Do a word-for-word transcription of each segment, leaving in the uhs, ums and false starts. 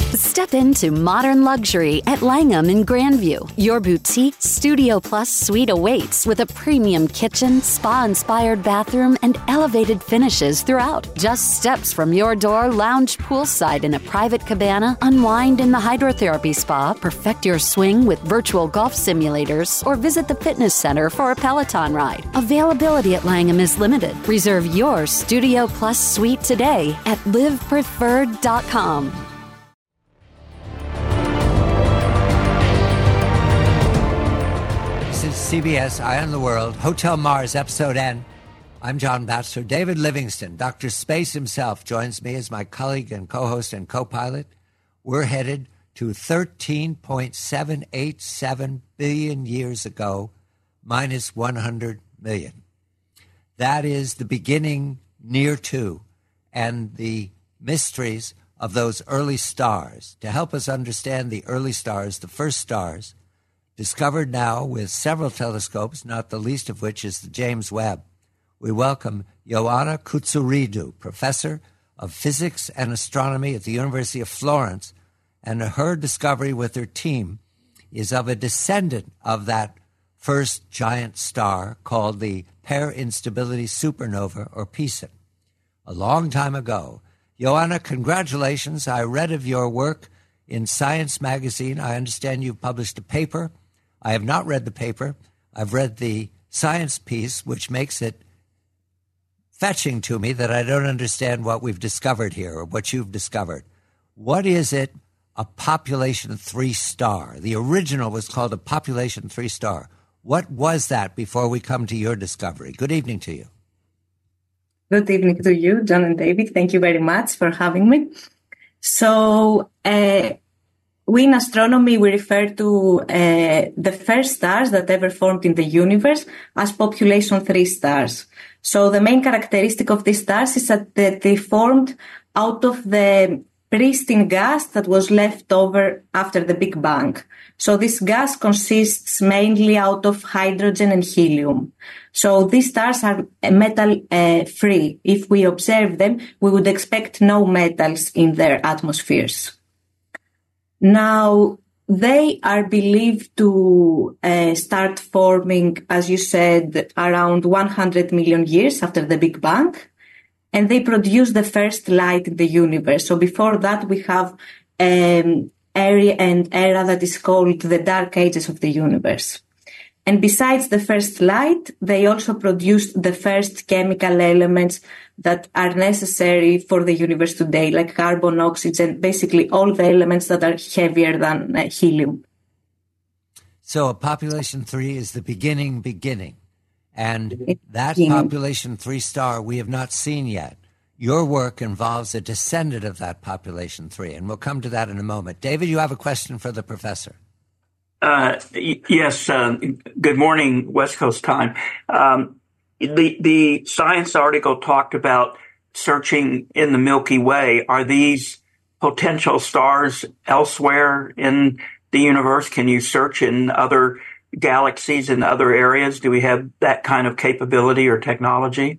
Step into modern luxury at Langham in Grandview. Your boutique Studio Plus suite awaits with a premium kitchen, spa-inspired bathroom, and elevated finishes throughout. Just steps from your door, lounge poolside in a private cabana, unwind in the hydrotherapy spa, perfect your swing with virtual golf simulators, or visit the fitness center for a Peloton ride. Availability at Langham is limited. Reserve your Studio Plus suite today at live preferred dot com. This is C B S Eye on the World, Hotel Mars, Episode N. I'm John Batchelor. David Livingston, Doctor Space himself, joins me as my colleague and co-host and co-pilot. We're headed to thirteen point seven eight seven billion years ago, minus one hundred million. That is the beginning near to and the mysteries of those early stars. To help us understand the early stars, the first stars, discovered now with several telescopes, not the least of which is the James Webb, we welcome Ioana Koutsouridou, professor of physics and astronomy at the University of Florence, and her discovery with her team is of a descendant of that first giant star called the Pair Instability Supernova, or PISA. A long time ago. Ioana, congratulations. I read of your work in Science magazine. I understand you've published a paper. I have not read the paper. I've read the science piece, which makes it fetching to me that I don't understand what we've discovered here, or what you've discovered. What is it, a population three star? The original was called a population three star. What was that before we come to your discovery? Good evening to you. Good evening to you, John and David. Thank you very much for having me. So, uh, we in astronomy, we refer to uh, the first stars that ever formed in the universe as population three stars. So the main characteristic of these stars is that they formed out of the pristine gas that was left over after the Big Bang. So this gas consists mainly out of hydrogen and helium. So these stars are metal uh, free. If we observe them, we would expect no metals in their atmospheres. Now, they are believed to uh, start forming, as you said, around one hundred million years after the Big Bang. And they produce the first light in the universe. So before that, we have um, area and era that is called the dark ages of the universe. And besides the first light, they also produced the first chemical elements that are necessary for the universe today, like carbon, oxygen, basically all the elements that are heavier than uh, helium. So a population three is the beginning beginning. And that beginning. population three star we have not seen yet. Your work involves a descendant of that population three, and we'll come to that in a moment. David, you have a question for the professor. Uh, yes. Uh, good morning, West Coast time. Um, the the science article talked about searching in the Milky Way. Are these potential stars elsewhere in the universe? Can you search in other galaxies in other areas? Do we have that kind of capability or technology?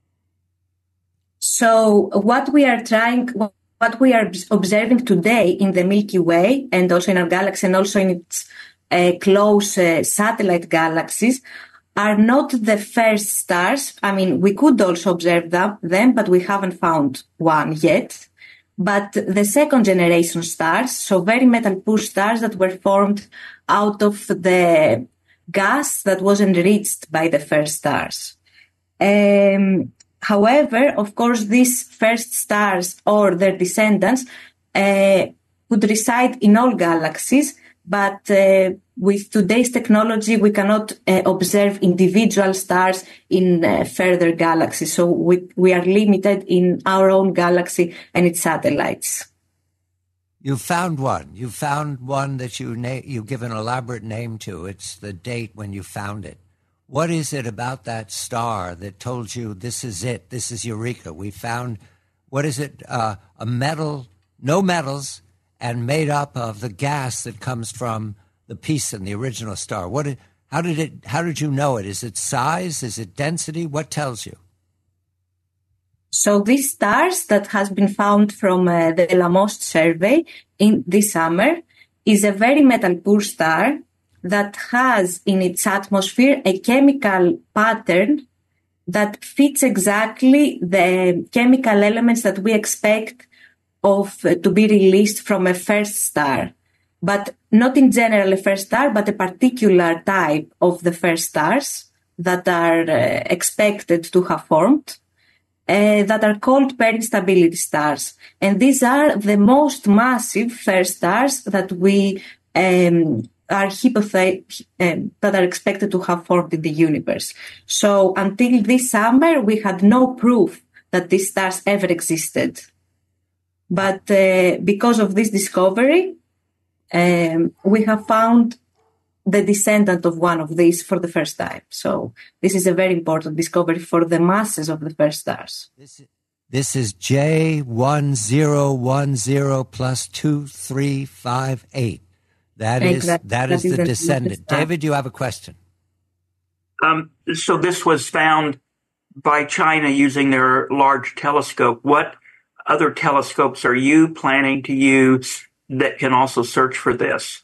So what we are trying, what we are observing today in the Milky Way and also in our galaxy and also in its uh, close uh, satellite galaxies are not the first stars. I mean, we could also observe them, them, but we haven't found one yet. But the second generation stars, so very metal-poor stars that were formed out of the gas that was enriched by the first stars. Um, however, of course, these first stars or their descendants uh, would reside in all galaxies, but uh, with today's technology, we cannot uh, observe individual stars in uh, further galaxies. So we, we are limited in our own galaxy and its satellites. You found one. You found one that you na- you give an elaborate name to. It's the date when you found it. What is it about that star that told you this is it, this is Eureka? We found, what is it, uh, a metal, no metals, and made up of the gas that comes from the Pisan, the original star. What? Did, how did it? How did you know it? Is it size? Is it density? What tells you? So these stars that has been found from uh, the LAMOST survey in this summer is a very metal poor star that has in its atmosphere a chemical pattern that fits exactly the chemical elements that we expect of uh, to be released from a first star. But not in general a first star, but a particular type of the first stars that are uh, expected to have formed. Uh, that are called peri-instability stars. And these are the most massive first stars that we um, are hypothe- um, that are expected to have formed in the universe. So until this summer, we had no proof that these stars ever existed. But uh, because of this discovery, um, we have found the descendant of one of these for the first time. So this is a very important discovery for the masses of the first stars. This, this is J one zero one zero plus two three five eight. That is, exactly. that, that is, is the descendant. David, you have a question. Um, so this was found by China using their large telescope. What other telescopes are you planning to use that can also search for this?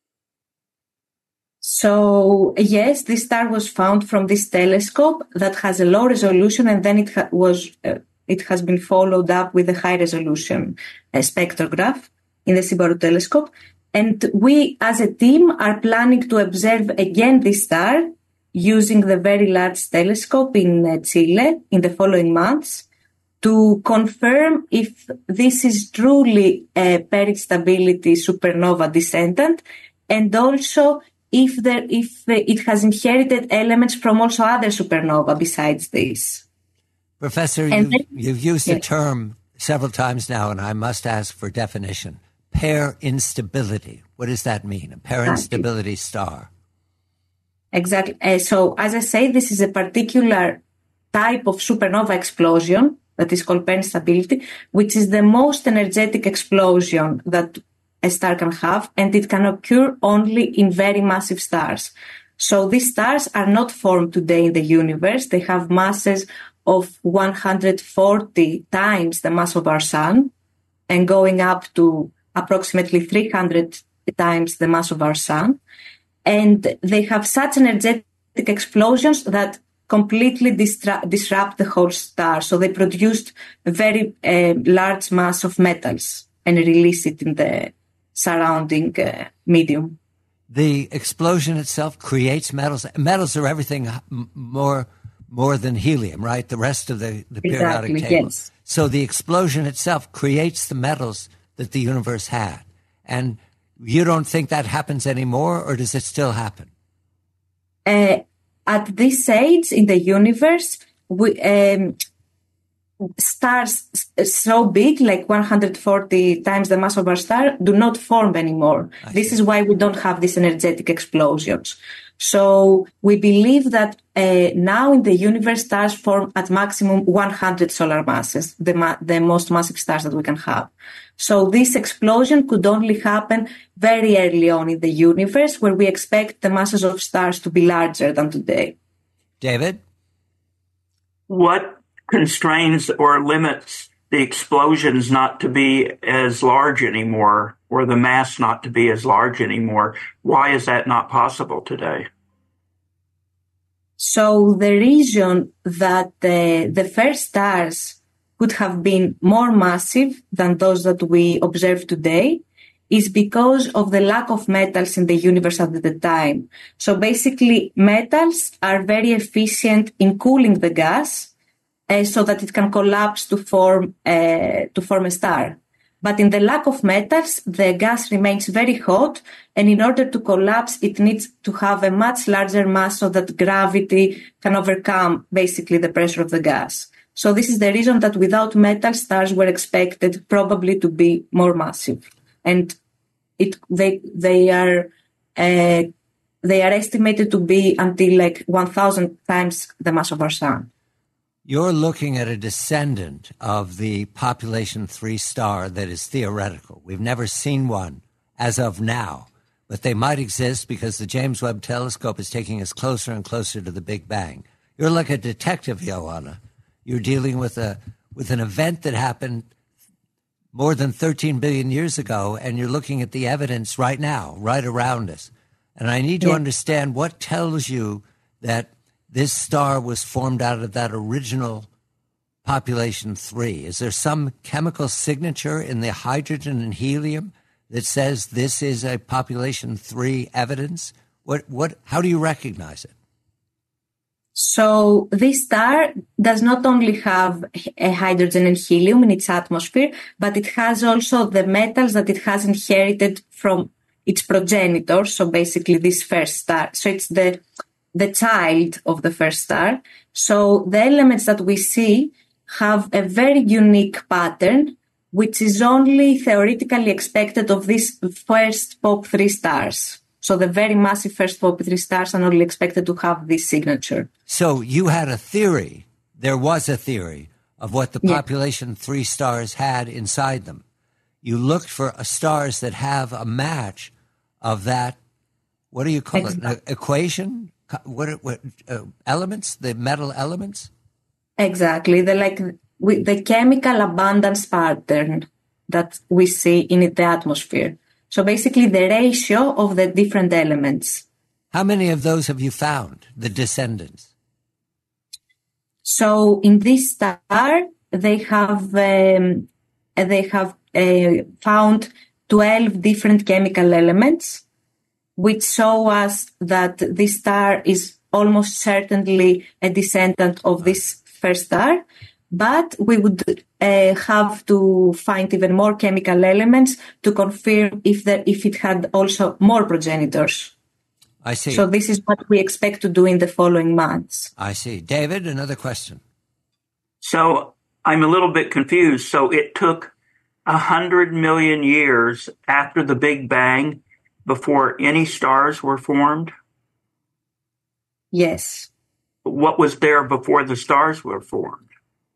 So, yes, this star was found from this telescope that has a low resolution, and then it ha- was uh, it has been followed up with a high resolution uh, spectrograph in the Subaru telescope. And we, as a team, are planning to observe again this star using the Very Large Telescope in uh, Chile in the following months to confirm if this is truly a peri-instability supernova descendant, and also if there, if it has inherited elements from also other supernova besides this. Professor, And you've, then, you've used yeah. the term several times now, and I must ask for definition. Pair instability. What does that mean? A pair instability star. Exactly. Uh, so, as I say, this is a particular type of supernova explosion that is called pair instability, which is the most energetic explosion that a star can have, and it can occur only in very massive stars. So these stars are not formed today in the universe. They have masses of one hundred forty times the mass of our sun, and going up to approximately three hundred times the mass of our sun. And they have such energetic explosions that completely distra- disrupt the whole star. So they produced a very uh, large mass of metals and release it in the surrounding uh, medium. The explosion itself creates metals. Metals are everything more more than helium, right? The rest of the, the periodic Exactly, table. yes. So the explosion itself creates the metals that the universe had. And you don't think that happens anymore, or does it still happen? Uh, at this age in the universe, we, um, stars so big, like one hundred forty times the mass of our star, do not form anymore. I This see. is why we don't have these energetic explosions. So we believe that uh, now in the universe, stars form at maximum one hundred solar masses, the, ma- the most massive stars that we can have. So this explosion could only happen very early on in the universe, where we expect the masses of stars to be larger than today. David? What constrains or limits the explosions not to be as large anymore, or the mass not to be as large anymore? Why is that not possible today? So the reason that uh, the first stars could have been more massive than those that we observe today is because of the lack of metals in the universe at the time. So basically, metals are very efficient in cooling the gas uh, so that it can collapse to form uh, to form a star. But in the lack of metals, the gas remains very hot, and in order to collapse, it needs to have a much larger mass so that gravity can overcome basically the pressure of the gas. So this is the reason that without metal, stars were expected probably to be more massive, and it they they are uh, they are estimated to be until like one thousand times the mass of our sun. You're looking at a descendant of the population three star that is theoretical. We've never seen one as of now, but they might exist because the James Webb Telescope is taking us closer and closer to the Big Bang. You're like a detective, Ioana. You're dealing with a with an event that happened more than thirteen billion years ago, and you're looking at the evidence right now, right around us. And I need to yeah. understand what tells you that this star was formed out of that original population three. Is there some chemical signature in the hydrogen and helium that says this is a population three evidence? What, what, how do you recognize it? So this star does not only have a hydrogen and helium in its atmosphere, but it has also the metals that it has inherited from its progenitor. So basically this first star. So it's the, the child of the first star. So the elements that we see have a very unique pattern, which is only theoretically expected of these first P O P three stars. So the very massive first P O P three stars are only expected to have this signature. So you had a theory, there was a theory of what the population yeah. three stars had inside them. You looked for stars that have a match of that, what do you call exactly. it, an equation? What, what uh, elements, the metal elements? Exactly, the like with the chemical abundance pattern that we see in the atmosphere. So basically the ratio of the different elements. How many of those have you found, the descendants? So in this star, they have um, they have uh, found twelve different chemical elements, which show us that this star is almost certainly a descendant of this first star, but we would uh, have to find even more chemical elements to confirm if there, if it had also more progenitors. I see. So this is what we expect to do in the following months. I see. David, another question. So I'm a little bit confused. So it took a hundred million years after the Big Bang before any stars were formed? Yes. What was there before the stars were formed?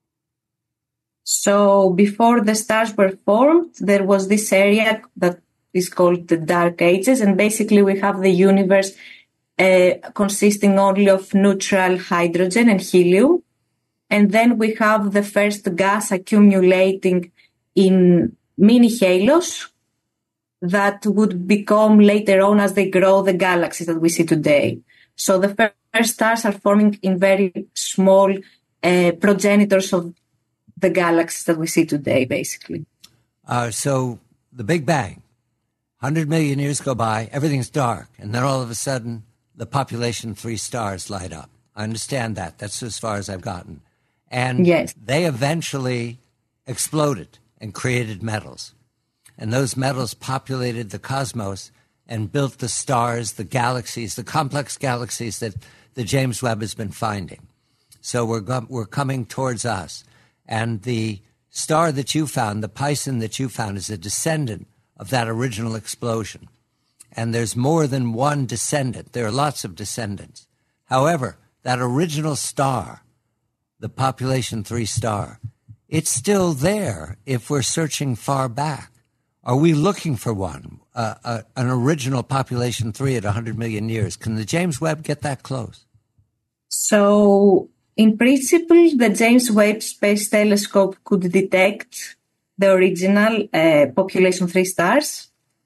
So before the stars were formed, there was this area that is called the Dark Ages. And basically we have the universe uh, consisting only of neutral hydrogen and helium. And then we have the first gas accumulating in mini halos that would become later on as they grow the galaxies that we see today. So the first stars are forming in very small uh, progenitors of the galaxies that we see today, basically. Uh, so the Big Bang, one hundred million years go by, everything's dark, and then all of a sudden the population three stars light up. I understand that. That's as far as I've gotten. And yes. they eventually exploded and created metals. And those metals populated the cosmos and built the stars, the galaxies, the complex galaxies that the James Webb has been finding. So we're go- we're coming towards us. And the star that you found, the Pison that you found, is a descendant of that original explosion. And there's more than one descendant. There are lots of descendants. However, that original star, the population three star, it's still there if we're searching far back. Are we looking for one, uh, uh, an original population three at one hundred million years? Can the James Webb get that close? So, in principle, the James Webb Space Telescope could detect the original uh, population three stars.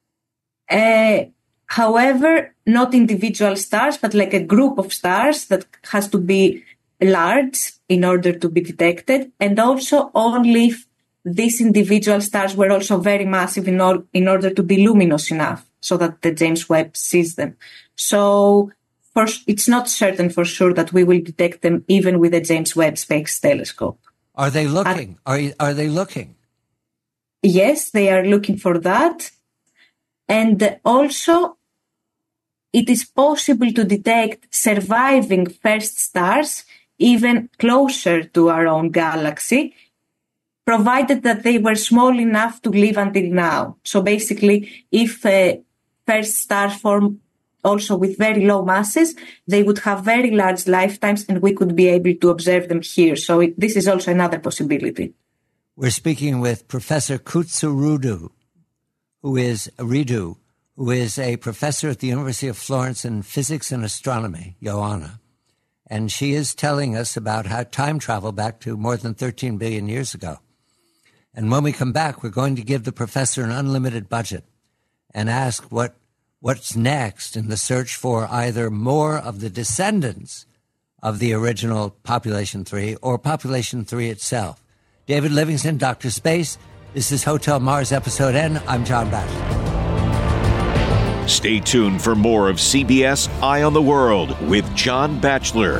Uh, however, not individual stars, but like a group of stars that has to be large in order to be detected, and also only if these individual stars were also very massive in, all, in order to be luminous enough so that the James Webb sees them. So for, it's not certain for sure that we will detect them even with the James Webb Space Telescope. Are they looking? Are, are they looking? Yes, they are looking for that. And also, it is possible to detect surviving first stars even closer to our own galaxy, provided that they were small enough to live until now. So basically, if uh, first stars form also with very low masses, they would have very large lifetimes and we could be able to observe them here. So it, this is also another possibility. We're speaking with Professor Kutsurudu, who is Ridu, who is a professor at the University of Florence in physics and astronomy, Ioanna. and she is telling us about how time travel back to more than thirteen billion years ago. And when we come back, we're going to give the professor an unlimited budget and ask what what's next in the search for either more of the descendants of the original Population three or Population three itself. David Livingston, Doctor Space. This is Hotel Mars Episode N. I'm John Batchelor. Stay tuned for more of C B S Eye on the World with John Batchelor.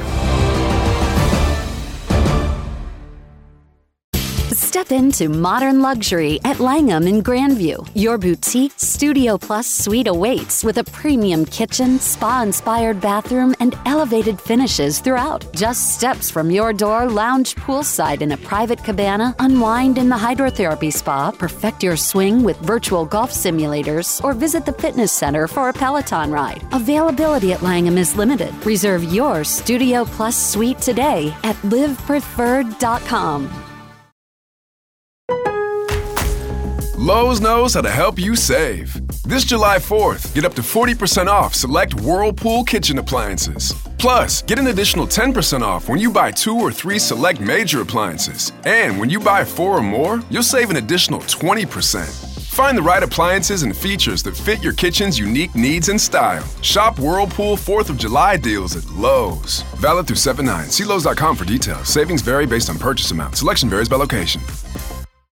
Step into modern luxury at Langham in Grandview. Your boutique Studio Plus suite awaits with a premium kitchen, spa-inspired bathroom, and elevated finishes throughout. Just steps from your door, lounge poolside in a private cabana, unwind in the hydrotherapy spa, perfect your swing with virtual golf simulators, or visit the fitness center for a Peloton ride. Availability at Langham is limited. Reserve your Studio Plus suite today at live preferred dot com. Lowe's knows how to help you save. This July fourth, get up to forty percent off select Whirlpool kitchen appliances. Plus, get an additional ten percent off when you buy two or three select major appliances. And when you buy four or more, you'll save an additional twenty percent. Find the right appliances and features that fit your kitchen's unique needs and style. Shop Whirlpool fourth of July deals at Lowe's. Valid through seven nine. See Lowe's dot com for details. Savings vary based on purchase amount. Selection varies by location.